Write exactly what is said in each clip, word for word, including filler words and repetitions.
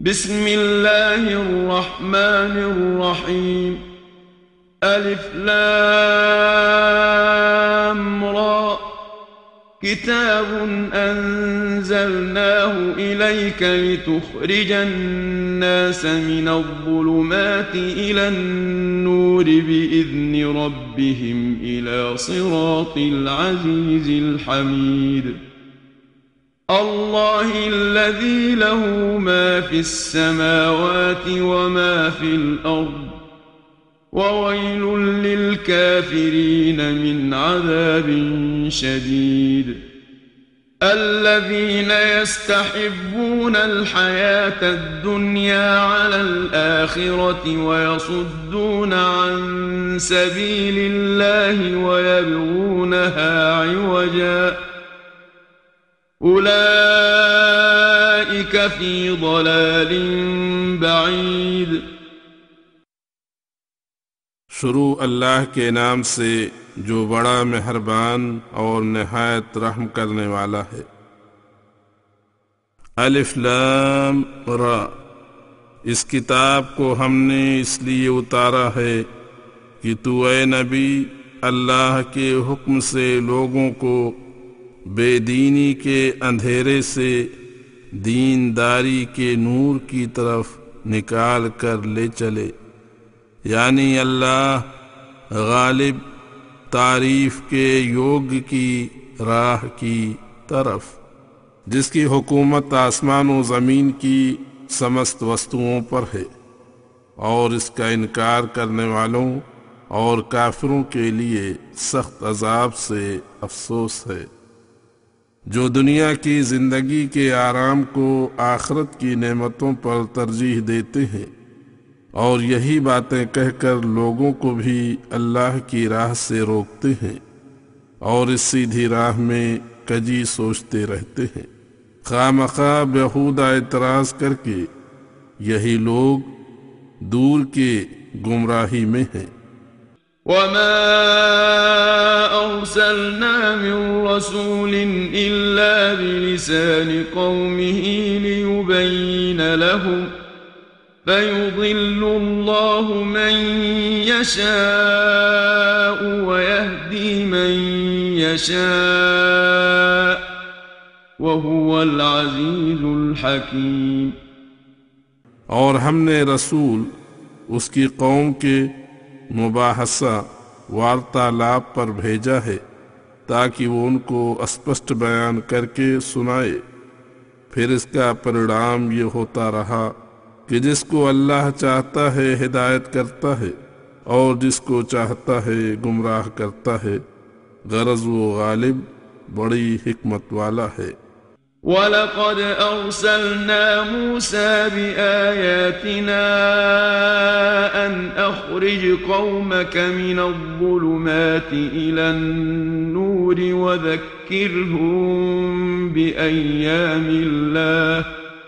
بسم اللہ الرحمن الرحیم الف لام را کتاب انزلناه الیک لتخرج الناس من الظلمات الى النور باذن ربهم الى صراط العزیز الحمید اللہ الذي له ما في السماوات وما في الأرض وويل للكافرين من عذاب شديد الذين يستحبون الحياة الدنيا على الآخرة ويصدون عن سبيل الله ويبغونها عوجا اولئک فی ضلال بعید۔ شروع اللہ کے نام سے جو بڑا مہربان اور نہایت رحم کرنے والا ہے۔ الف لام را، اس کتاب کو ہم نے اس لیے اتارا ہے کہ تو اے نبی اللہ کے حکم سے لوگوں کو بے دینی کے اندھیرے سے دینداری کے نور کی طرف نکال کر لے چلے، یعنی اللہ غالب تعریف کے یوگ کی راہ کی طرف، جس کی حکومت آسمان و زمین کی سمست وستوؤں پر ہے، اور اس کا انکار کرنے والوں اور کافروں کے لیے سخت عذاب سے افسوس ہے، جو دنیا کی زندگی کے آرام کو آخرت کی نعمتوں پر ترجیح دیتے ہیں اور یہی باتیں کہہ کر لوگوں کو بھی اللہ کی راہ سے روکتے ہیں اور اس سیدھی راہ میں کجی سوچتے رہتے ہیں، خواہ مخواہ بیہودہ اعتراض کر کے یہی لوگ دور کے گمراہی میں ہیں۔ وما أرسلنا من رسول إلا بلسان قومه ليبين لهم فيضل الله من يشاء ويهدي من يشاء وهو العزيز الحكيم۔ اور ہم نے رسول اس کی قوم کے مباحثہ وارتالاپ پر بھیجا ہے تاکہ وہ ان کو اسپشٹ بیان کر کے سنائے، پھر اس کا پرنام یہ ہوتا رہا کہ جس کو اللہ چاہتا ہے ہدایت کرتا ہے اور جس کو چاہتا ہے گمراہ کرتا ہے، غرض وہ غالب بڑی حکمت والا ہے۔ وَلَقَدْ أَرْسَلْنَا مُوسَى بِآيَاتِنَا أَنْ أَخْرِجْ قَوْمَكَ مِنَ الظُّلُمَاتِ إِلَى النُّورِ وَذَكِّرْهُمْ بِأَيَّامِ اللَّهِ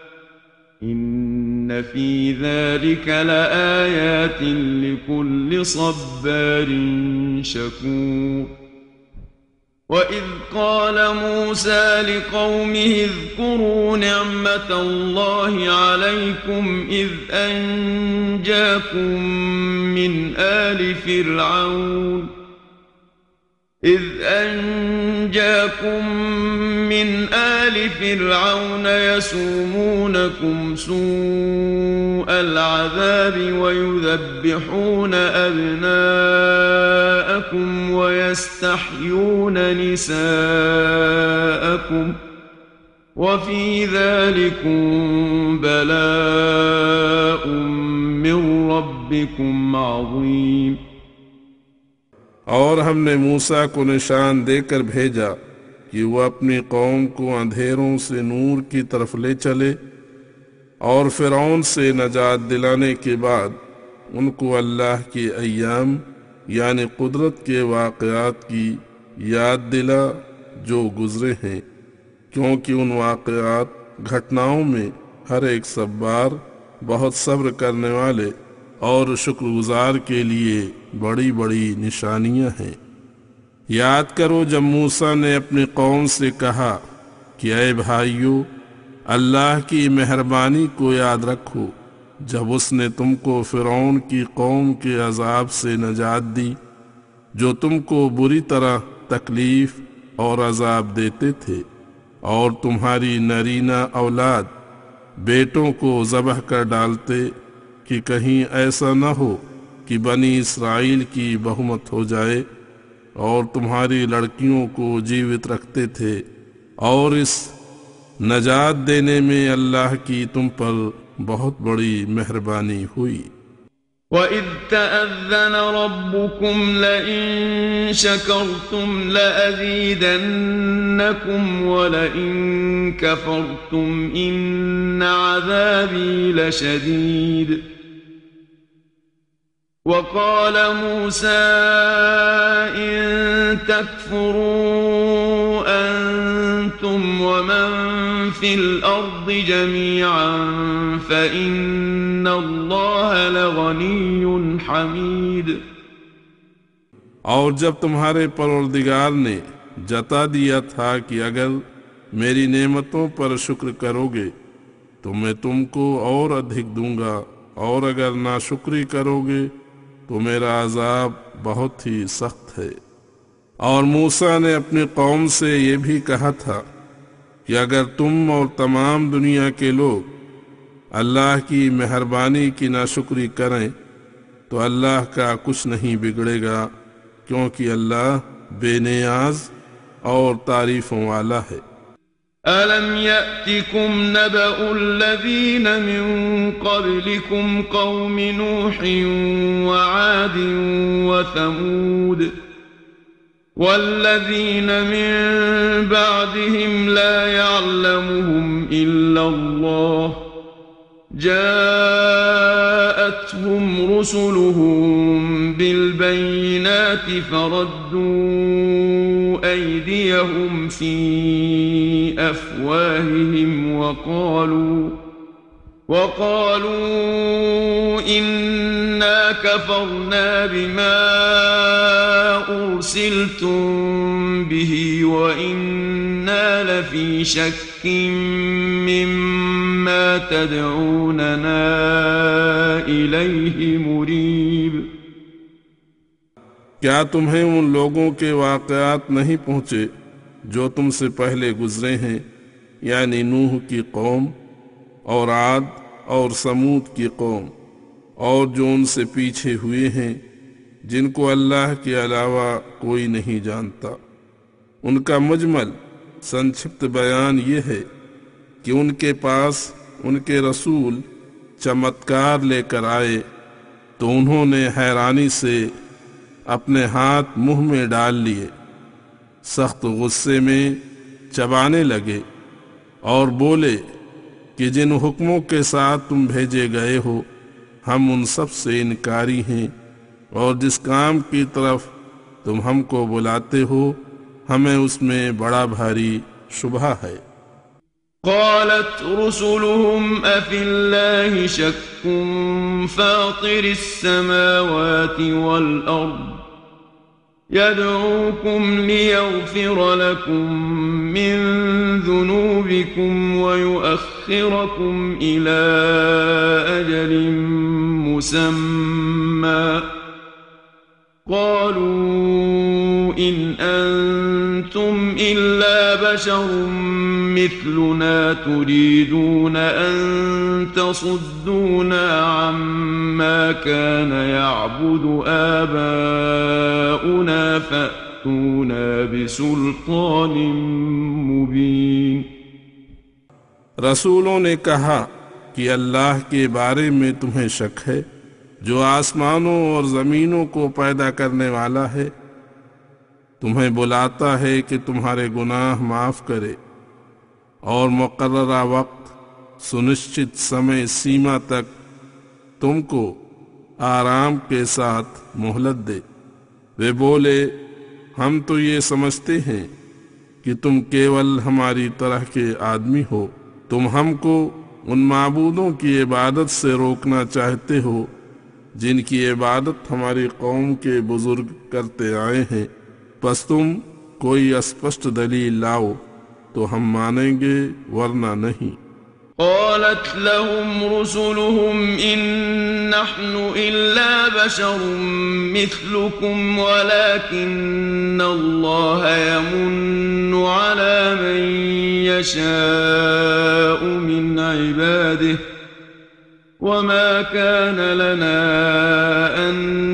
إِنَّ فِي ذَلِكَ لَآيَاتٍ لِكُلِّ صَبَّارٍ شَكُورٍ۔ وَإِذْ قَالَ مُوسَى لِقَوْمِهِ اذْكُرُوا نِعْمَةَ اللَّهِ عَلَيْكُمْ إِذْ أَنْجَاكُمْ مِنْ آلِ فِرْعَوْنَ إِذْ أَنْجَاكُمْ مِنْ آلِ فِرْعَوْنَ يَسُومُونَكُمْ سُوءَ الْعَذَابِ وَيُذَبِّحُونَ أَبْنَاءَكُمْ وَيَسْتَحْيُونَ نِسَاءَكُمْ وَفِي ذَلِكُمْ بَلَاءٌ مِّن رَّبِّكُمْ عَظِيمٌ۔ اور ہم نے موسیٰ کو نشان دے کر بھیجا کہ وہ اپنی قوم کو اندھیروں سے نور کی طرف لے چلے اور فرعون سے نجات دلانے کے بعد ان کو اللہ کے ایام یعنی قدرت کے واقعات کی یاد دلا جو گزرے ہیں، کیونکہ ان واقعات گھٹناؤں میں ہر ایک صبار بہت صبر کرنے والے اور شکر گزار کے لیے بڑی بڑی نشانیاں ہیں۔ یاد کرو جب موسیٰ نے اپنی قوم سے کہا کہ اے بھائیو، اللہ کی مہربانی کو یاد رکھو جب اس نے تم کو فرعون کی قوم کے عذاب سے نجات دی جو تم کو بری طرح تکلیف اور عذاب دیتے تھے، اور تمہاری نرینہ اولاد بیٹوں کو ذبح کر ڈالتے کہ کہیں ایسا نہ ہو کہ بنی اسرائیل کی بہومت ہو جائے، اور تمہاری لڑکیوں کو جیوت رکھتے تھے، اور اس نجات دینے میں اللہ کی تم پر بہت بڑی مہربانی ہوئی۔ وَإِذْ تَأَذَّنَ رَبُّكُمْ لَئِن شَكَرْتُمْ لَأَزِيدَنَّكُمْ وَلَئِن كَفَرْتُمْ إِنَّ عَذَابِي لَشَدِيدٌ وَقَالَ مُوسَىٰ إِن تَكْفُرُوا أَنتُمْ وَمَن فِي الْأَرْضِ جَمِيعًا فَإِنَّ اللَّهَ لَغَنِيٌّ حَمِيدٌ۔ اور جب تمہارے پروردگار نے جتا دیا تھا کہ اگر میری نعمتوں پر شکر کرو گے تو میں تم کو اور ادھک دوں گا، اور اگر ناشکری کرو گے تو میرا عذاب بہت ہی سخت ہے۔ اور موسیٰ نے اپنی قوم سے یہ بھی کہا تھا کہ اگر تم اور تمام دنیا کے لوگ اللہ کی مہربانی کی ناشکری کریں تو اللہ کا کچھ نہیں بگڑے گا، کیونکہ اللہ بے نیاز اور تعریفوں والا ہے۔ أَلَمْ يَأْتِكُمْ نَبَأُ الَّذِينَ مِن قَبْلِكُمْ قَوْمِ نُوحٍ وَعَادٍ وَثَمُودَ وَالَّذِينَ مِن بَعْدِهِمْ لَا يَعْلَمُهُمْ إِلَّا اللَّهُ جَاءَتْهُمْ رُسُلُهُم بِالْبَيِّنَاتِ فَرَدُّوا أَيْدِيَهُمْ فِي أَفْوَاهِهِمْ وَقَالُوا وَقَالُوا إِنَّا كَفَرْنَا بِمَا أُرْسِلْتُم بِهِ وَإِنَّا لَفِي شَكٍّ مِّمَّا تَدْعُونَنَا إِلَيْهِ مُرِيبٍ۔ کیا تمہیں ان لوگوں کے واقعات نہیں پہنچے جو تم سے پہلے گزرے ہیں، یعنی نوح کی قوم اور عاد اور سمود کی قوم، اور جو ان سے پیچھے ہوئے ہیں جن کو اللہ کے علاوہ کوئی نہیں جانتا۔ ان کا مجمل سنکشپت بیان یہ ہے کہ ان کے پاس ان کے رسول چمتکار لے کر آئے تو انہوں نے حیرانی سے اپنے ہاتھ منہ میں ڈال لیے، سخت غصے میں چبانے لگے اور بولے کہ جن حکموں کے ساتھ تم بھیجے گئے ہو ہم ان سب سے انکاری ہیں، اور جس کام کی طرف تم ہم کو بلاتے ہو ہمیں اس میں بڑا بھاری شبہ ہے۔ قالت رسلهم أفي الله شك فاطر السماوات والأرض يدعوكم ليغفر لكم من ذنوبكم ويؤخركم إلى أجل مسمى قالوا إن أنتم إلا بشر مثلنا تريدون أن تصدونا عما كان يعبد آباؤنا فأتونا بسلطان مبين۔ رسولوں نے کہا کہ اللہ کے بارے میں تمہیں شک ہے جو آسمانوں اور زمینوں کو پیدا کرنے والا ہے، تمہیں بلاتا ہے کہ تمہارے گناہ معاف کرے اور مقررہ وقت سنشچت سمے سیما تک تم کو آرام کے ساتھ مہلت دے۔ وہ بولے ہم تو یہ سمجھتے ہیں کہ تم کیول ہماری طرح کے آدمی ہو، تم ہم کو ان معبودوں کی عبادت سے روکنا چاہتے ہو جن کی عبادت ہماری قوم کے بزرگ کرتے آئے ہیں، پس تم کوئی اسپشٹ دلیل لاؤ تو ہم مانیں گے ورنہ نہیں۔ قالت لهم رسلهم إن نحن إلا بشر مثلكم ولكن الله يمن على من يشاء من عباده وما كان لنا أن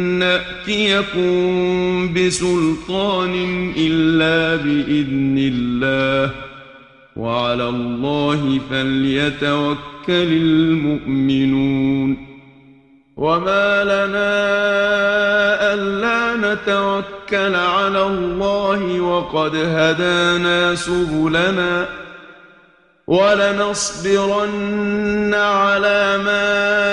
نأتيكم بسلطان إلا بإذن الله وعلى الله فليتوكل المؤمنون وما لنا ألا نتوكل على الله وقد هدانا سبلنا ولنصبرن على ما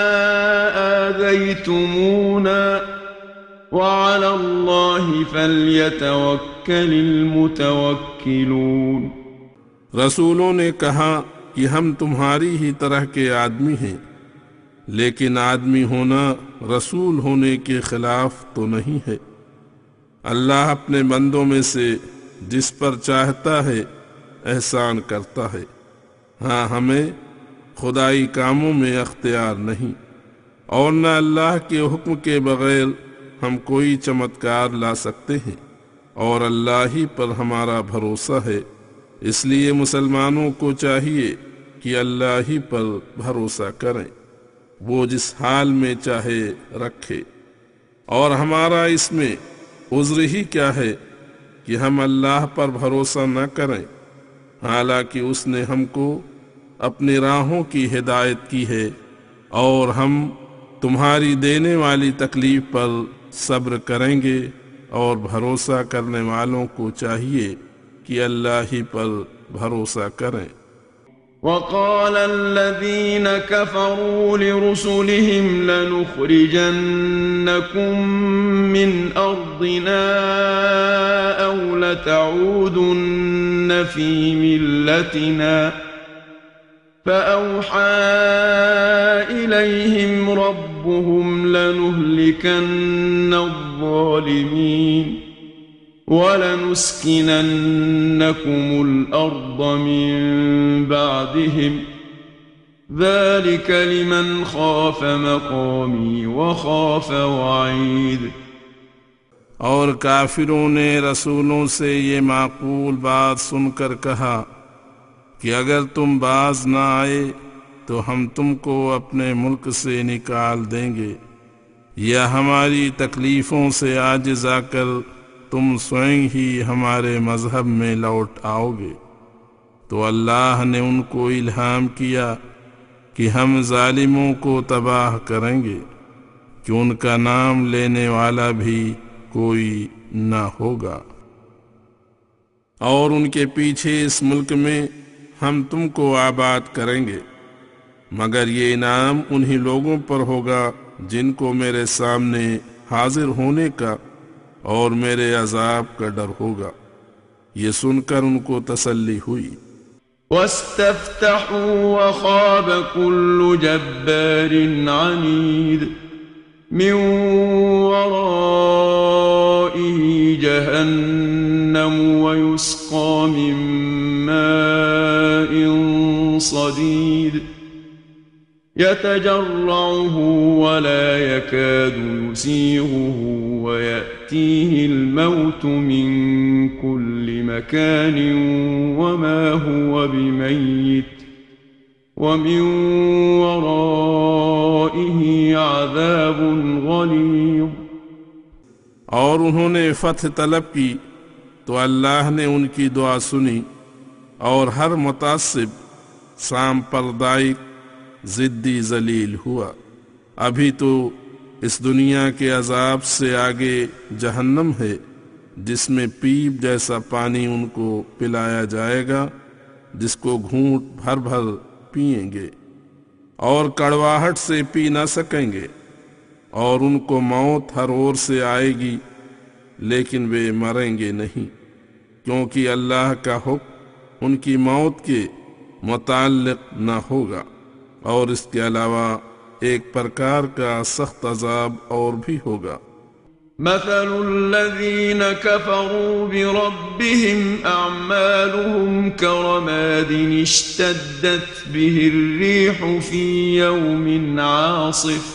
آذيتمونا وعلى الله فليتوكل المتوكلون۔ رسولوں نے کہا کہ ہم تمہاری ہی طرح کے آدمی ہیں، لیکن آدمی ہونا رسول ہونے کے خلاف تو نہیں ہے۔ اللہ اپنے بندوں میں سے جس پر چاہتا ہے احسان کرتا ہے، ہاں ہمیں خدائی کاموں میں اختیار نہیں، اور نہ اللہ کے حکم کے بغیر ہم کوئی چمتکار لا سکتے ہیں، اور اللہ ہی پر ہمارا بھروسہ ہے۔ اس لیے مسلمانوں کو چاہیے کہ اللہ ہی پر بھروسہ کریں، وہ جس حال میں چاہے رکھے، اور ہمارا اس میں عذر ہی کیا ہے کہ ہم اللہ پر بھروسہ نہ کریں، حالانکہ اس نے ہم کو اپنی راہوں کی ہدایت کی ہے، اور ہم تمہاری دینے والی تکلیف پر صبر کریں گے، اور بھروسہ کرنے والوں کو چاہیے کہ اللہ ہی پر بھروسہ کریں۔ وقال الذين كفروا لرسلهم لنخرجنكم من أرضنا أو لتعودن في ملتنا فأوحى إليهم ربهم لنهلكن الظالمين وَلَنُسْكِنَنَّكُمُ الْأَرْضَ مِنْ بَعْدِهِمْ ذَلِكَ لِمَنْ خَافَ مَقَامِي وَخَافَ وَعِيدِ۔ اور کافروں نے رسولوں سے یہ معقول بات سن کر کہا کہ اگر تم باز نہ آئے تو ہم تم کو اپنے ملک سے نکال دیں گے، یا ہماری تکلیفوں سے عاجز آ کر تم سوئیں ہی ہمارے مذہب میں لوٹ آؤ گے۔ تو اللہ نے ان کو الہام کیا کہ ہم ظالموں کو تباہ کریں گے، کہ ان کا نام لینے والا بھی کوئی نہ ہوگا، اور ان کے پیچھے اس ملک میں ہم تم کو آباد کریں گے، مگر یہ انعام انہی لوگوں پر ہوگا جن کو میرے سامنے حاضر ہونے کا اور میرے عذاب کا ڈر ہوگا۔ یہ سن کر ان کو تسلی ہوئی۔ وَاسْتَفْتَحُوا وَخَابَ كُلُّ جَبَّارٍ عَنِيدٍ مِّن وَرَائِهِ جَهَنَّمُ وَيُسْقَىٰ مِن مَّاءٍ صَدِيدٍ يتجرعه ولا يكاد يسيغه ويأتيه الموت من كل مكان وما هو بميت ومن ورائه عذاب غليظ۔ اور انہوں نے فتح طلب کی تو اللہ نے ان کی دعا سنی، اور ہر متعصب سامپردائک ضدی ذلیل ہوا۔ ابھی تو اس دنیا کے عذاب سے آگے جہنم ہے، جس میں پیپ جیسا پانی ان کو پلایا جائے گا، جس کو گھونٹ بھر بھر پئیں گے، اور کڑواہٹ سے پی نہ سکیں گے، اور ان کو موت ہر اور سے آئے گی، لیکن وہ مریں گے نہیں، کیونکہ اللہ کا حکم ان کی موت کے متعلق نہ ہوگا، اور اس کے علاوہ ایک پرکار کا سخت عذاب اور بھی ہوگا۔ مثل الذين كفروا بربهم أعمالهم كرماد اشتدت به الريح في يوم عاصف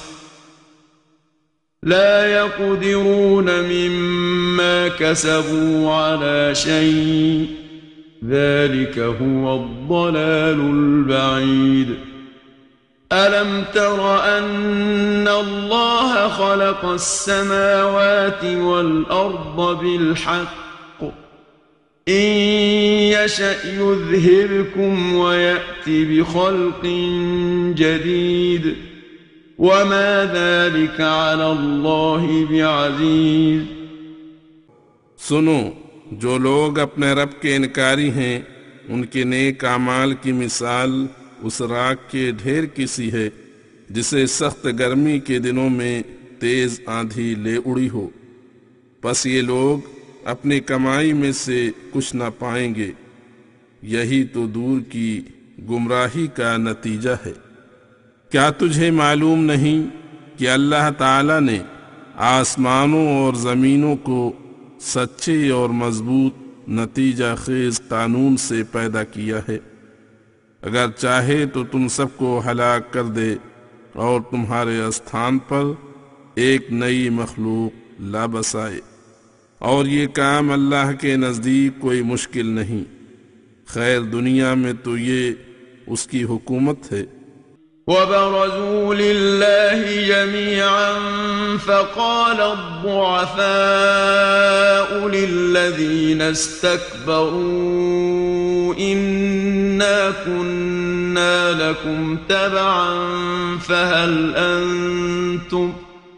لا يقدرون مما كسبوا على شيء ذلك هو الضلال البعيد ألم تر أن الله خلق السماوات والأرض بالحق إن يشأ يذهبكم ويأتي بخلق جديد وما ذلك على الله بعزيز سنو، جو لوگ اپنے رب کے انکاری ہیں ان کے نیک اعمال کی مثال اس راکھ کے ڈھیر کی سی ہے جسے سخت گرمی کے دنوں میں تیز آندھی لے اڑی ہو، پس یہ لوگ اپنی کمائی میں سے کچھ نہ پائیں گے، یہی تو دور کی گمراہی کا نتیجہ ہے۔ کیا تجھے معلوم نہیں کہ اللہ تعالی نے آسمانوں اور زمینوں کو سچے اور مضبوط نتیجہ خیز قانون سے پیدا کیا ہے؟ اگر چاہے تو تم سب کو ہلاک کر دے اور تمہارے استھان پر ایک نئی مخلوق لا بسائے، اور یہ کام اللہ کے نزدیک کوئی مشکل نہیں۔ خیر دنیا میں تو یہ اس کی حکومت ہے۔ وَبَرَزُوا لِلَّهِ جَمِيعًا فَقَالَ الضُّعَفَاءُ لِلَّذِينَ اسْتَكْبَرُوا إِنَّا كُنَّا لَكُمْ تَبَعًا فَهَلْ أَنْتُمْ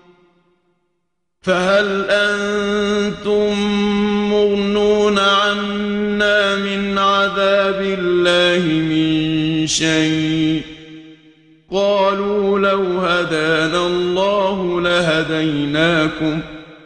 فَهَلْ أَنْتُمْ مُغْنُونَ عَنَّا مِنْ عَذَابِ اللَّهِ مِنْ شَيْءٍ قالوا لو هدانا الله لهديناكم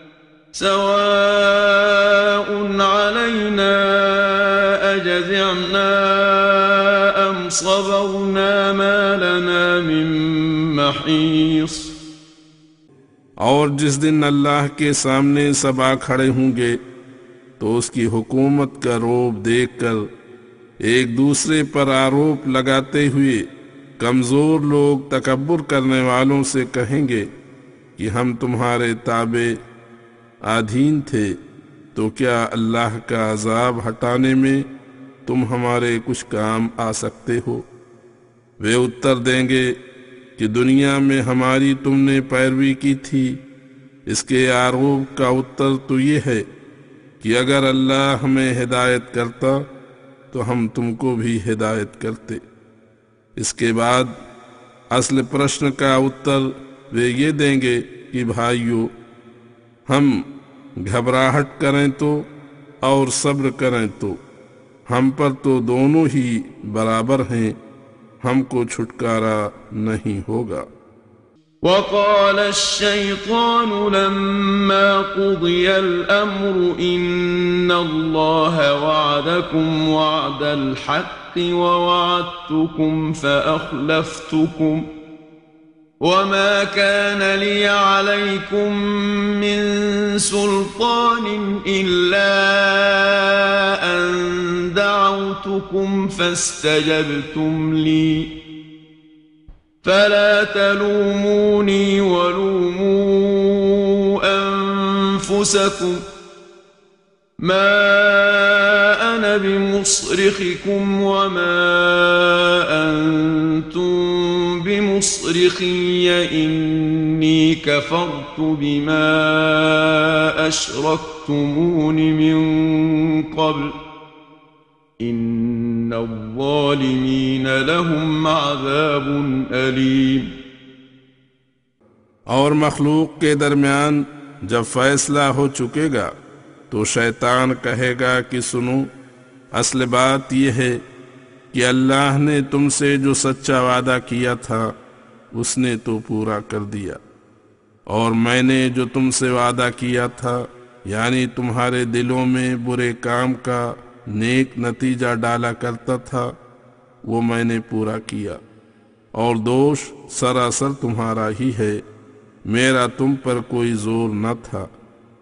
سواء علينا أجزعنا أم صبرنا ما لنا من محيص۔ اور جس دن اللہ کے سامنے سب آ کھڑے ہوں گے تو اس کی حکومت کا روب دیکھ کر ایک دوسرے پر آروپ لگاتے ہوئے کمزور لوگ تکبر کرنے والوں سے کہیں گے کہ ہم تمہارے تابع آدھین تھے، تو کیا اللہ کا عذاب ہٹانے میں تم ہمارے کچھ کام آ سکتے ہو؟ وہ اتر دیں گے کہ دنیا میں ہماری تم نے پیروی کی تھی۔ اس کے آروپ کا اتر تو یہ ہے کہ اگر اللہ ہمیں ہدایت کرتا تو ہم تم کو بھی ہدایت کرتے۔ اس کے بعد اصل پرشن کا اتر وہ یہ دیں گے کہ بھائیو، ہم گھبراہٹ کریں تو اور صبر کریں تو ہم پر تو دونوں ہی برابر ہیں، ہم کو چھٹکارا نہیں ہوگا۔ وقال الشيطان لما قضي الأمر إن الله وعدكم وعد الحق ووعدتكم فأخلفتكم وما كان لي عليكم من سلطان إلا أن دعوتكم فاستجبتم لي فلا تلوموني ولوموا أنفسكم ما أنا بمصرخكم وما أنتم بمصرخي إني كفرت بما أشركتمون من قبل إن الظالمين لهم عذاب أليم۔ اور مخلوق کے درمیان جب فیصلہ ہو چکے گا تو شیطان کہے گا کہ سنو، اصل بات یہ ہے کہ اللہ نے تم سے جو سچا وعدہ کیا تھا اس نے تو پورا کر دیا، اور میں نے جو تم سے وعدہ کیا تھا یعنی تمہارے دلوں میں برے کام کا نیک نتیجہ ڈالا کرتا تھا وہ میں نے پورا کیا، اور دوش سراسر تمہارا ہی ہے، میرا تم پر کوئی زور نہ تھا۔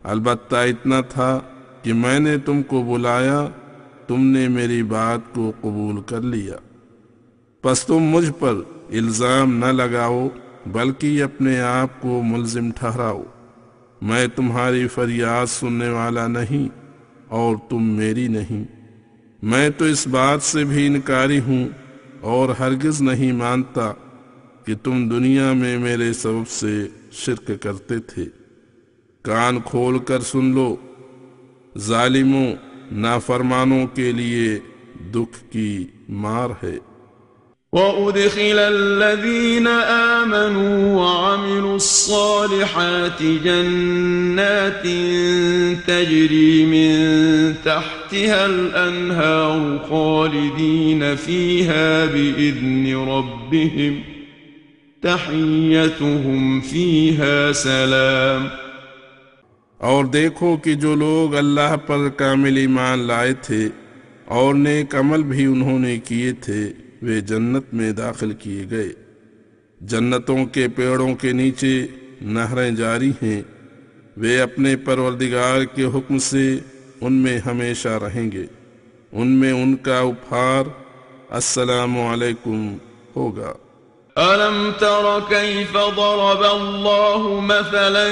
البتہ اتنا تھا کہ میں نے تم کو بلایا، تم نے میری بات کو قبول کر لیا، پس تم مجھ پر الزام نہ لگاؤ بلکہ اپنے آپ کو ملزم ٹھہراؤ۔ میں تمہاری فریاد سننے والا نہیں اور تم میری نہیں۔ میں تو اس بات سے بھی انکاری ہوں اور ہرگز نہیں مانتا کہ تم دنیا میں میرے سبب سے شرک کرتے تھے۔ کان کھول کر سن لو، ظالموں نافرمانوں کے لیے دکھ کی مار ہے۔ وَأُدْخِلَ الَّذِينَ آمَنُوا وَعَمِلُوا الصَّالِحَاتِ جَنَّاتٍ تَجْرِي مِن تَحْتِهَا الْأَنْهَارُ خَالِدِينَ فِيهَا بِإِذْنِ رَبِّهِمْ تَحِيَّتُهُمْ فِيهَا سَلَامٌ۔ اور دیکھو کہ جو لوگ اللہ پر کامل ایمان لائے تھے اور نیک عمل بھی انہوں نے کیے تھے، وہ جنت میں داخل کیے گئے۔ جنتوں کے پیڑوں کے نیچے نہریں جاری ہیں، وہ اپنے پروردگار کے حکم سے ان میں ہمیشہ رہیں گے۔ ان میں ان کا اپہار السلام علیکم ہوگا۔ أَلَمْ تَرَ كَيْفَ ضَرَبَ اللَّهُ مَثَلًا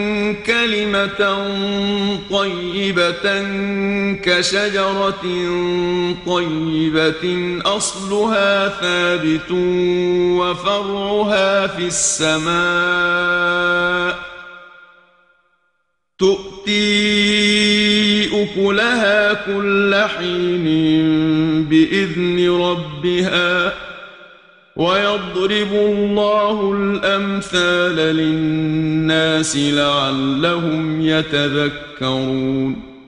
كَلِمَةً طَيِّبَةً كَشَجَرَةٍ طَيِّبَةٍ أَصْلُهَا ثَابِتٌ وَفَرْعُهَا فِي السَّمَاءِ تُؤْتِي أُكُلَهَا كُلَّ حِينٍ بِإِذْنِ رَبِّهَا وَيَضْرِبُ اللَّهُ الْأَمْثَالَ لِلنَّاسِ لَعَلَّهُمْ يَتَذَكَّرُونَ۔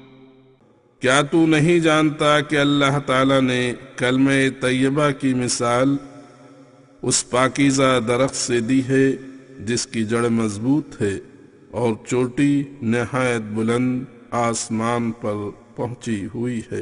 کیا تو نہیں جانتا کہ اللہ تعالیٰ نے کلمہ طیبہ کی مثال اس پاکیزہ درخت سے دی ہے جس کی جڑ مضبوط ہے اور چوٹی نہایت بلند آسمان پر پہنچی ہوئی ہے۔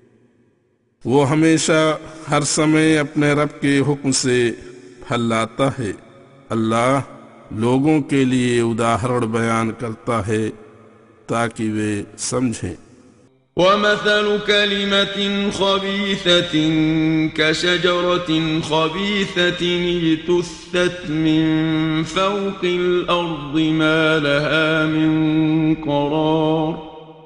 وہ ہمیشہ ہر سمے اپنے رب کے حکم سے پھل لاتا ہے۔ اللہ لوگوں کے لیے اداہرن بیان کرتا ہے تاکہ وہ سمجھیں۔ وَمَثَلُ كَلِمَةٍ خَبِيثَةٍ كَشَجَرَةٍ خَبِيثَةٍ اجْتُثَّتْ مِنْ فَوْقِ الْأَرْضِ مَا لَهَا مِنْ قَرَارٍ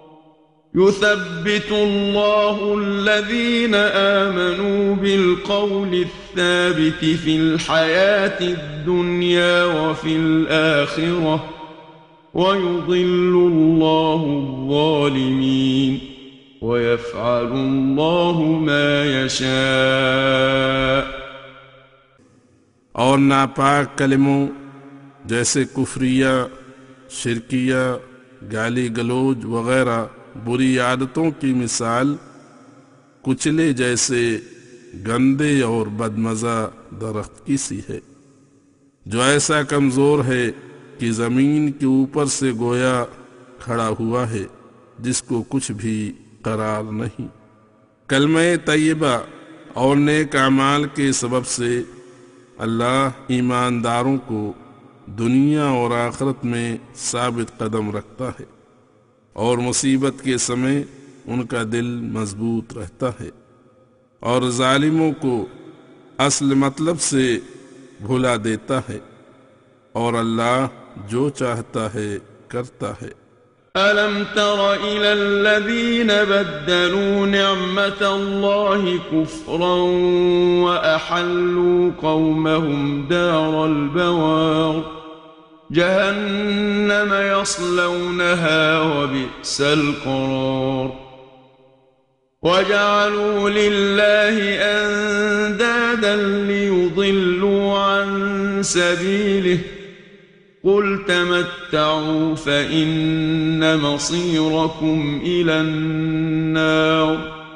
يُثَبِّتُ اللَّهُ الَّذِينَ آمَنُوا بِالْقَوْلِ الثَّابِتِ فِي الْحَيَاةِ الدُّنْيَا وَفِي الْآخِرَةِ وَيُضِلُّ اللَّهُ الظَّالِمِينَ وَيَفْعَلُ اللَّهُ مَا يَشَاءُ۔ اور ناپاک کلموں جیسے کفریہ، شرکیہ، گالی گلوچ وغیرہ بری عادتوں کی مثال کچلے جیسے گندے اور بدمزہ درخت کی سی ہے، جو ایسا کمزور ہے کہ زمین کے اوپر سے گویا کھڑا ہوا ہے، جس کو کچھ بھی قرار نہیں۔ کلمہ طیبہ اور نیک اعمال کے سبب سے اللہ ایمانداروں کو دنیا اور آخرت میں ثابت قدم رکھتا ہے، اور مصیبت کے سمے ان کا دل مضبوط رہتا ہے، اور ظالموں کو اصل مطلب سے بھلا دیتا ہے، اور اللہ جو چاہتا ہے کرتا ہے۔ أَلَمْ تَرَ إِلَى الَّذِينَ بَدَّلُوا نِعْمَةَ اللَّهِ كُفْرًا وَأَحَلُّوا قَوْمَهُمْ دَارَ الْبَوَارِ جَهَنَّمَ يَصْلَوْنَهَا وَبِئْسَ الْقَرَارُ وَجَعَلُوا لِلَّهِ أَندَادًا لِيُضِلُّوا عَن سَبِيلِهِ قُلْ تَمَتَّعُوا فَإِنَّ مَصِيرَكُمْ إِلَى النَّارِ۔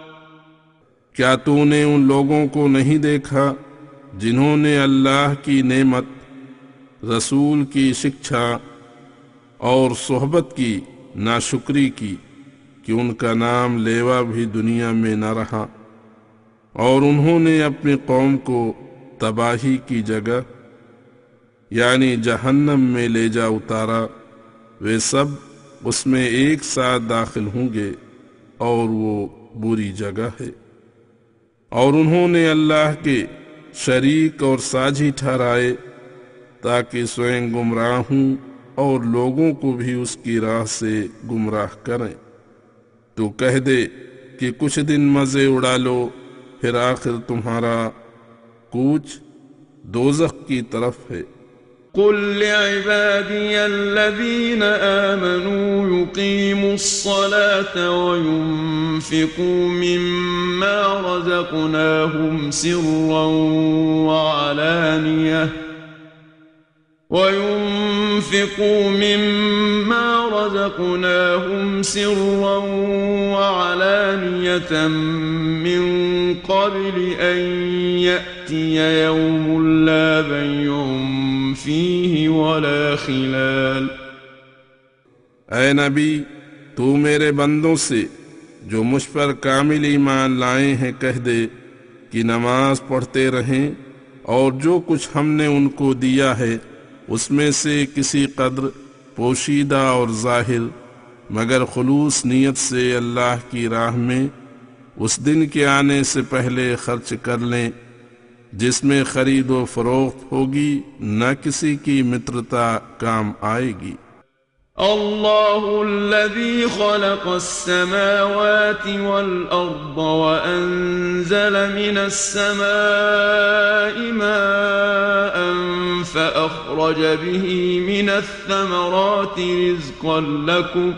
کیا تو نے ان لوگوں کو نہیں دیکھا جنہوں نے اللہ کی نعمت، رسول کی شکچھا اور صحبت کی ناشکری کی کہ ان کا نام لیوا بھی دنیا میں نہ رہا، اور انہوں نے اپنی قوم کو تباہی کی جگہ یعنی جہنم میں لے جا اتارا۔ وہ سب اس میں ایک ساتھ داخل ہوں گے اور وہ بری جگہ ہے۔ اور انہوں نے اللہ کے شریک اور ساجھی ٹھہرائے تاکہ سوئم گمراہ ہوں اور لوگوں کو بھی اس کی راہ سے گمراہ کریں۔ تو کہہ دے کہ کچھ دن مزے اڑا لو، پھر آخر تمہارا کوچ دوزخ کی طرف ہے۔ قل لعبادي الذين آمنوا يقيموا الصلاة وينفقوا مما رزقناهم سرا وعلانية وينفقوا مما رزقناهم سرا وعلانية من قبل أن يأتي يوم لا بيع فيه ولا خلال۔ اے نبی، تو میرے بندوں سے جو مجھ پر کامل ایمان لائے ہیں کہہ دے کہ نماز پڑھتے رہیں اور جو کچھ ہم نے ان کو دیا ہے اس میں سے کسی قدر پوشیدہ اور ظاہر مگر خلوص نیت سے اللہ کی راہ میں اس دن کے آنے سے پہلے خرچ کر لیں جس میں خرید و فروخت ہوگی، نہ کسی کی مترتا کام آئے گی۔ اللہ الذي خلق السماوات والأرض وأنزل من السماء ماء فأخرج به من الثمرات رزقا لكم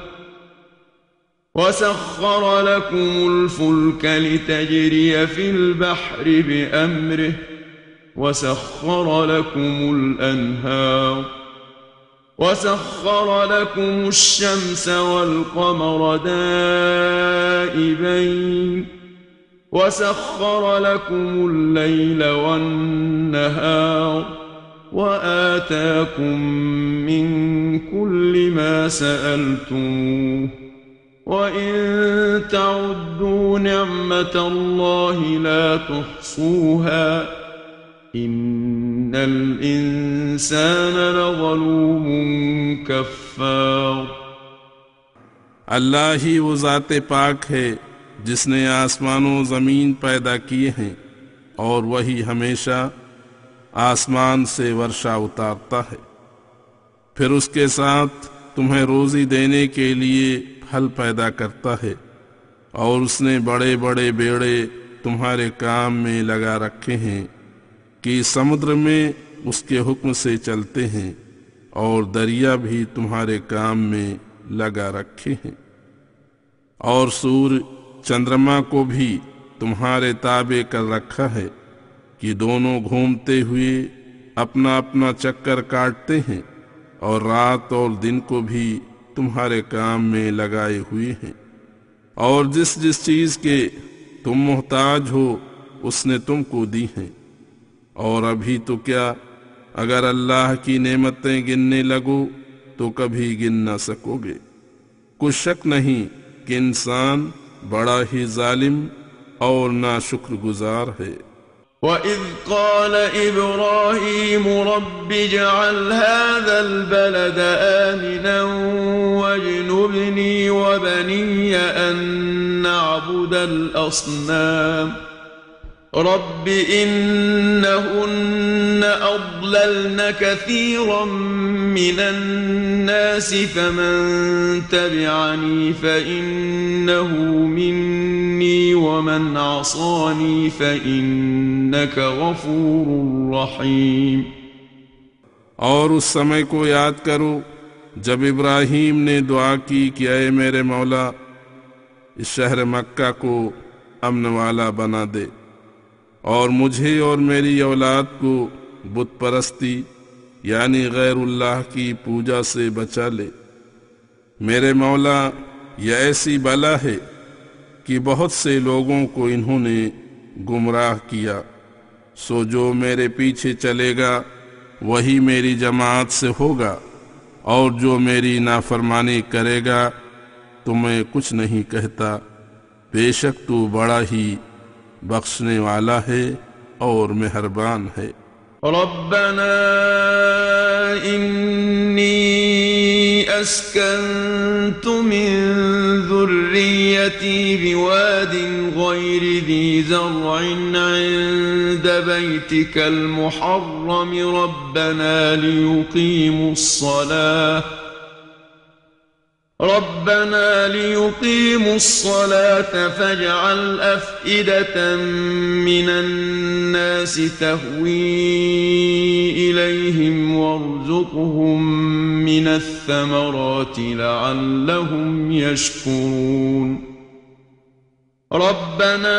وسخر لكم الفلك لتجري في البحر بأمره وسخر لكم الأنهار وسخر لكم الشمس والقمر دائبين وسخر لكم الليل والنهار وآتاكم من كل ما سألتموه وَإِن تَعُدُّوا نِعْمَةَ اللَّهِ لَا تُحْصُوهَا إِنَّ الْإِنسَانَ لَظَلُومٌ كَفَّارٌ۔ اللہ ہی وہ ذات پاک ہے جس نے آسمان و زمین پیدا کیے ہیں، اور وہی ہمیشہ آسمان سے ورشا اتارتا ہے، پھر اس کے ساتھ تمہیں روزی دینے کے لیے پھل پیدا کرتا ہے، اور اس نے بڑے بڑے بیڑے تمہارے کام میں لگا رکھے ہیں کہ سمندر میں اس کے حکم سے چلتے ہیں، اور دریا بھی تمہارے کام میں لگا رکھے ہیں، اور سورج چندرما کو بھی تمہارے تابع کر رکھا ہے کہ دونوں گھومتے ہوئے اپنا اپنا چکر کاٹتے ہیں، اور رات اور دن کو بھی تمہارے کام میں لگائے ہوئے ہیں، اور جس جس چیز کے تم محتاج ہو اس نے تم کو دی ہیں، اور ابھی تو کیا اگر اللہ کی نعمتیں گننے لگو تو کبھی گن نہ سکو گے۔ کچھ شک نہیں کہ انسان بڑا ہی ظالم اور ناشکر گزار ہے۔ وَإِذْ قَالَ إِبْرَاهِيمُ رَبِّ اجْعَلْ هَذَا الْبَلَدَ آمِنًا وَاجْنُبْنِي وَبَنِيَّ أَن نَّعْبُدَ الْأَصْنَامَ رَبِّ إِنَّهُنَّ أَضْلَلْنَ كَثِيرًا مِّنَ النَّاسِ فَمَن تَبِعَنِي فَإِنَّهُ مِنِّي وَمَنْ عَصَانِي فَإِنَّكَ غَفُورٌ رَّحِيمٌ۔ اور اس سمے کو یاد کرو جب ابراہیم نے دعا کی کہ اے میرے مولا، اس شہر مکہ کو امن والا بنا دے، اور مجھے اور میری اولاد کو بت پرستی یعنی غیر اللہ کی پوجا سے بچا لے۔ میرے مولا، یہ ایسی بلا ہے کہ بہت سے لوگوں کو انہوں نے گمراہ کیا، سو جو میرے پیچھے چلے گا وہی میری جماعت سے ہوگا، اور جو میری نافرمانی کرے گا تو میں کچھ نہیں کہتا، بے شک تو بڑا ہی بخشنے والا ہے اور مہربان ہے۔ ربنا انی أسكنت من ذريتي بواد غير ذي زرع عند بيتك المحرم ربنا ليقيموا الصلاة ربنا ليقيموا الصلاة فاجعل أفئدة من الناس تهوي إليهم وارزقهم من الثمرات لعلهم يشكرون ربنا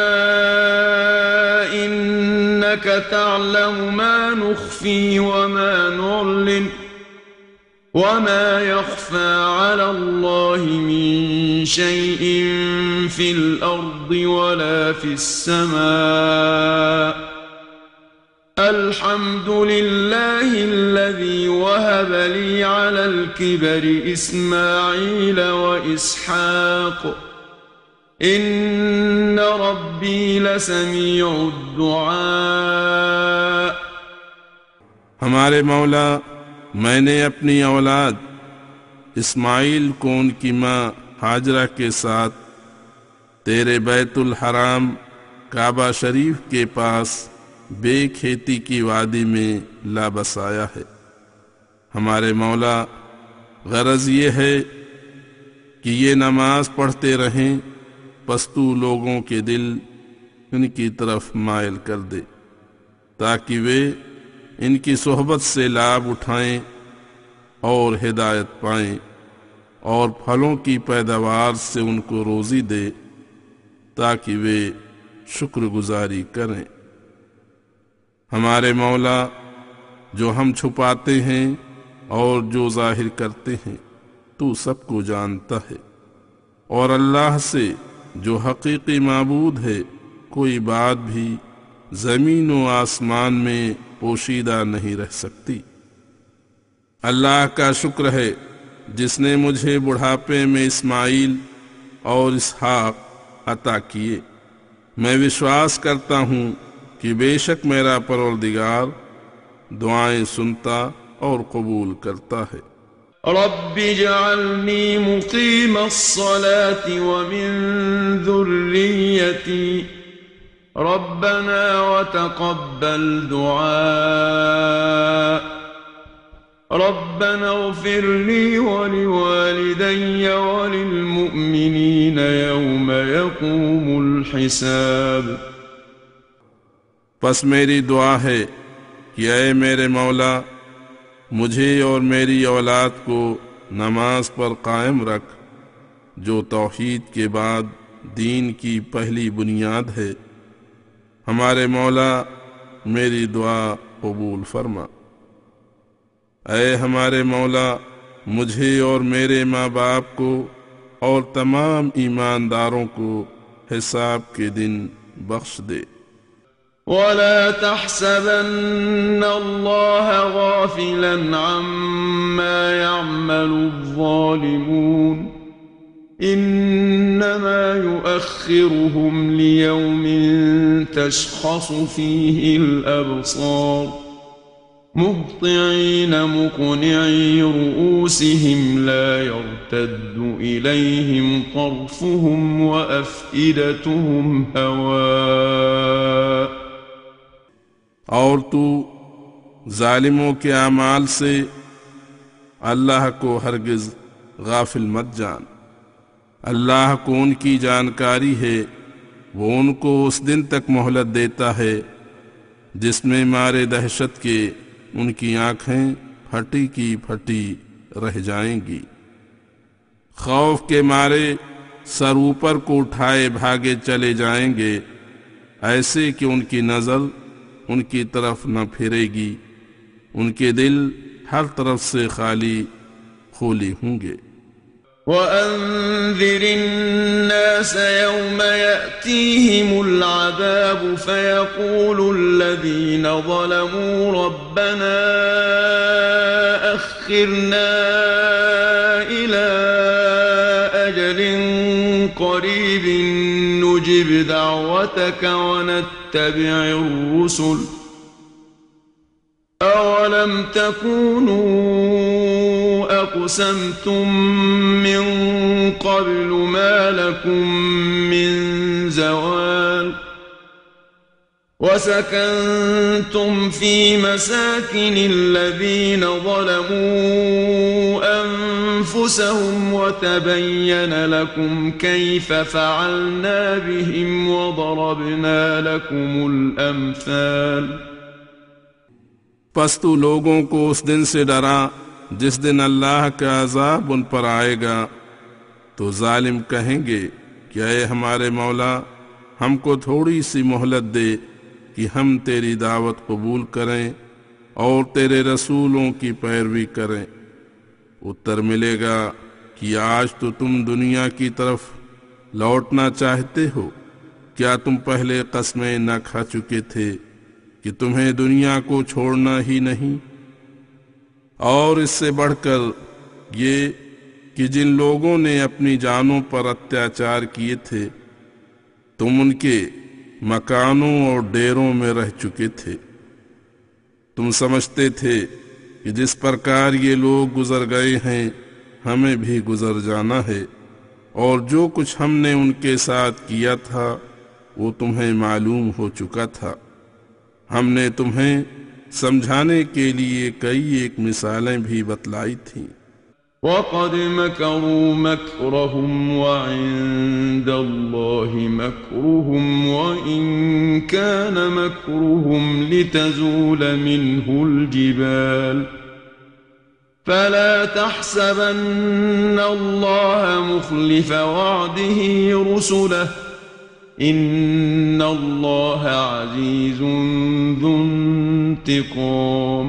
إنك تعلم ما نخفي وما نعلن وما يخفى على الله من شيء في الأرض ولا في السماء الحمد لله الذي وهب لي على الكبر إسماعيل وإسحاق إن ربي لسميع الدعاء ہمارے مولا میں نے اپنی اولاد اسماعیل کو ان کی ماں ہاجرہ کے ساتھ تیرے بیت الحرام کعبہ شریف کے پاس بے کھیتی کی وادی میں لا بسایا ہے۔ ہمارے مولا غرض یہ ہے کہ یہ نماز پڑھتے رہیں، پس تو لوگوں کے دل ان کی طرف مائل کر دے تاکہ وہ ان کی صحبت سے لابھ اٹھائیں اور ہدایت پائیں، اور پھلوں کی پیداوار سے ان کو روزی دے تاکہ وہ شکر گزاری کریں۔ ہمارے مولا جو ہم چھپاتے ہیں اور جو ظاہر کرتے ہیں تو سب کو جانتا ہے، اور اللہ سے جو حقیقی معبود ہے کوئی بات بھی زمین و آسمان میں پوشیدہ نہیں رہ سکتی۔ اللہ کا شکر ہے جس نے مجھے بڑھاپے میں اسماعیل اور اسحاق عطا کیے۔ میں وشواس کرتا ہوں کہ بے شک میرا پروردگار دعائیں سنتا اور قبول کرتا ہے۔ رب اجعلنی مقیم الصلاة ومن ذریتی ربنا وتقبل دعاء ربنا اغفر لي ولوالدي وللمؤمنين يوم يقوم الحساب۔ پس میری دعا ہے کہ اے میرے مولا مجھے اور میری اولاد کو نماز پر قائم رکھ جو توحید کے بعد دین کی پہلی بنیاد ہے۔ ہمارے مولا میری دعا قبول فرما۔ اے ہمارے مولا مجھے اور میرے ماں باپ کو اور تمام ایمانداروں کو حساب کے دن بخش دے۔ ولا تحسبن الله غافلا عما يعمل الظالمون إنما يؤخرهم ليوم تشخص فيه الأبصار مهطعين مقنعي رؤوسهم لا يرتد إليهم طرفهم وأفئدتهم هواء۔ اور تو ظالموں کے اعمال سے اللہ کو ہرگز غافل مت جان۔ اللہ کو ان کی جانکاری ہے، وہ ان کو اس دن تک مہلت دیتا ہے جس میں مارے دہشت کے ان کی آنکھیں پھٹی کی پھٹی رہ جائیں گی۔ خوف کے مارے سر اوپر کو اٹھائے بھاگے چلے جائیں گے، ایسے کہ ان کی نظر ان کی طرف نہ پھرے گی، ان کے دل ہر طرف سے خالی خولی ہوں گے۔ وَأَنذِرِ النَّاسَ يَوْمَ يَأْتِيهِمُ الْعَذَابُ فَيَقُولُ الَّذِينَ ظَلَمُوا رَبَّنَا أَخِّرْنَا إِلَىٰ أَجَلٍ قَرِيبٍ نُجِبْ دَعْوَتَكَ وَنَتَّبِعِ الرُّسُلَ أَوَلَمْ تَكُونُوا أَقْسَمْتُم أقسمتم من قبل ما لكم من زوال وسكنتم في مساكن الذين ظلموا أنفسهم وتبين لكم كيف فعلنا بهم وضربنا لكم الأمثال. پس تو لوگوں کو اس دن سے ڈرا جس دن اللہ کا عذاب ان پر آئے گا تو ظالم کہیں گے کہ اے ہمارے مولا ہم کو تھوڑی سی مہلت دے کہ ہم تیری دعوت قبول کریں اور تیرے رسولوں کی پیروی کریں. اتر ملے گا کہ آج تو تم دنیا کی طرف لوٹنا چاہتے ہو. کیا تم پہلے قسمیں نہ کھا چکے تھے کہ تمہیں دنیا کو چھوڑنا ہی نہیں؟ اور اس سے بڑھ کر یہ کہ جن لوگوں نے اپنی جانوں پر اتیاچار کیے تھے تم ان کے مکانوں اور ڈیروں میں رہ چکے تھے. تم سمجھتے تھے کہ جس پرکار یہ لوگ گزر گئے ہیں ہمیں بھی گزر جانا ہے، اور جو کچھ ہم نے ان کے ساتھ کیا تھا وہ تمہیں معلوم ہو چکا تھا. ہم نے تمہیں سمجھانے کے لیے کئی ایک مثالیں بھی بتلائی تھیں. وَقَدْ مَكَرُوا مَكْرَهُمْ وَعِندَ اللَّهِ مَكْرُهُمْ وَإِن كَانَ مَكْرُهُمْ لِتَزُولَ مِنْهُ الْجِبَالُ فَلَا تَحْسَبَنَّ اللَّهَ مُخْلِفَ وَعْدِهِ رُسُلَهُ إِنَّ اللَّهَ عَزِيزٌ ذُو انتقام.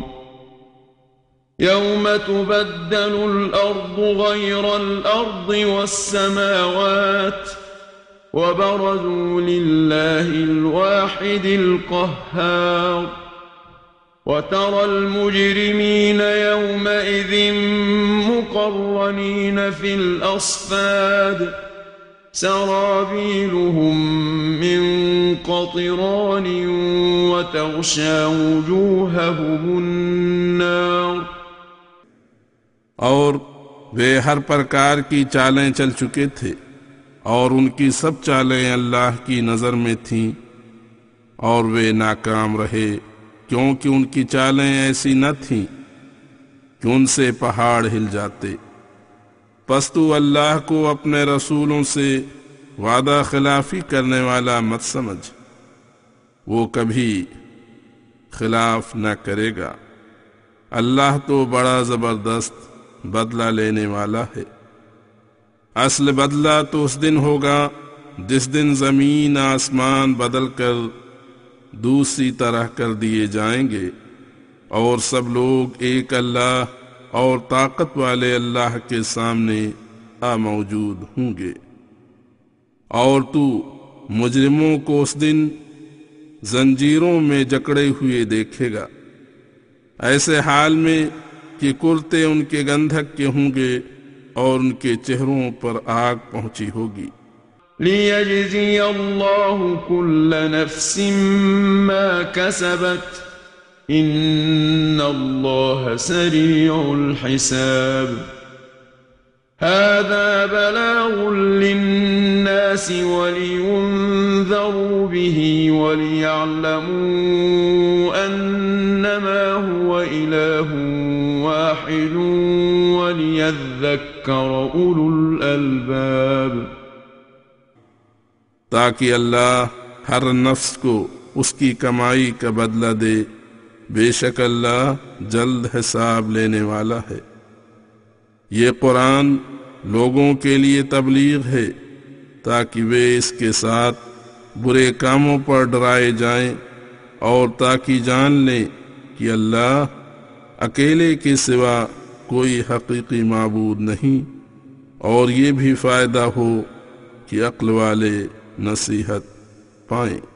يوم تبدل الأرض غير الأرض والسماوات وبرزوا لله الواحد القهار وترى المجرمين يومئذ مقرنين في الأصفاد سرابيلهم من قطران وتغشى وجوههم النار. اور وہ ہر پرکار کی چالیں چل چکے تھے اور ان کی سب چالیں اللہ کی نظر میں تھیں اور وہ ناکام رہے کیونکہ ان کی چالیں ایسی نہ تھیں کہ ان سے پہاڑ ہل جاتے. پس تو اللہ کو اپنے رسولوں سے وعدہ خلافی کرنے والا مت سمجھ، وہ کبھی خلاف نہ کرے گا. اللہ تو بڑا زبردست بدلہ لینے والا ہے. اصل بدلہ تو اس دن ہوگا جس دن زمین آسمان بدل کر دوسری طرح کر دیے جائیں گے اور سب لوگ ایک اللہ اور طاقت والے اللہ کے سامنے آ موجود ہوں گے. اور تو مجرموں کو اس دن زنجیروں میں جکڑے ہوئے دیکھے گا، ایسے حال میں کہ کرتے ان کے گندھک کے ہوں گے اور ان کے چہروں پر آگ پہنچی ہوگی. لِيَجْزِيَ اللَّهُ كُلَّ نَفْسٍ مَا كَسَبَتْ إِنَّ اللَّهَ سَرِيعُ الْحِسَابِ. هَذَا بَلَاغٌ لِلنَّاسِ وَلِيُنذَرُوا بِهِ وَلِيَعْلَمُوا أَنَّمَا هُوَ إِلَٰهٌ وَاحِدٌ وَلِيَذَّكَّرَ أُولُو الْأَلْبَابِ. تاکہ اللہ ہر نفس کو اس کی کمائی کا بدلہ دے، بے شک اللہ جلد حساب لینے والا ہے. یہ قرآن لوگوں کے لیے تبلیغ ہے تاکہ وہ اس کے ساتھ برے کاموں پر ڈرائے جائیں اور تاکہ جان لیں کہ اللہ اکیلے کے سوا کوئی حقیقی معبود نہیں، اور یہ بھی فائدہ ہو کہ عقل والے نصیحت پائیں.